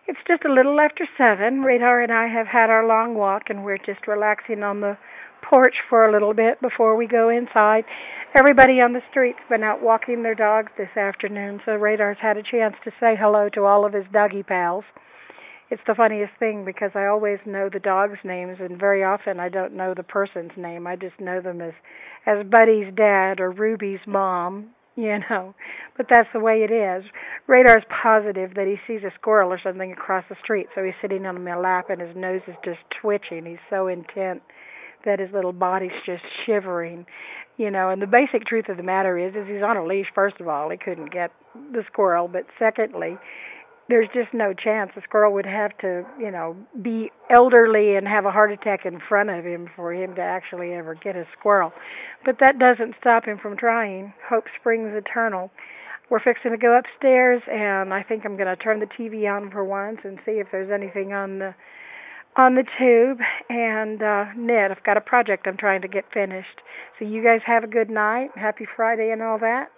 It's just a little after 7. Radar and I have had our long walk, and we're just relaxing on the porch for a little bit before we go inside. Everybody on the street's been out walking their dogs this afternoon, so Radar's had a chance to say hello to all of his doggy pals. It's the funniest thing because I always know the dogs' names, and very often I don't know the person's name. I just know them as Buddy's dad or Ruby's mom, you know. But that's the way it is. Radar's positive that he sees a squirrel or something across the street, so he's sitting on my lap and his nose is just twitching. He's so intent that his little body's just shivering, you know. And the basic truth of the matter is he's on a leash. First of all, he couldn't get the squirrel, but secondly, there's just no chance the squirrel would have to, you know, be elderly and have a heart attack in front of him for him to actually ever get a squirrel. But that doesn't stop him from trying. Hope springs eternal. We're fixing to go upstairs, and I think I'm going to turn the TV on for once and see if there's anything on the tube. And Ned, I've got a project I'm trying to get finished. So you guys have a good night. Happy Friday and all that.